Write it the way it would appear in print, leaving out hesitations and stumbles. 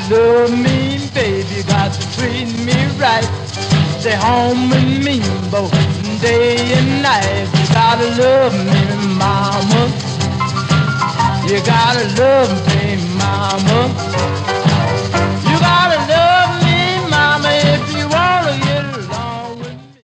love me, baby, you got to treat me right. Stay home with me both day and night. You gotta love me, mama. You gotta love me, mama.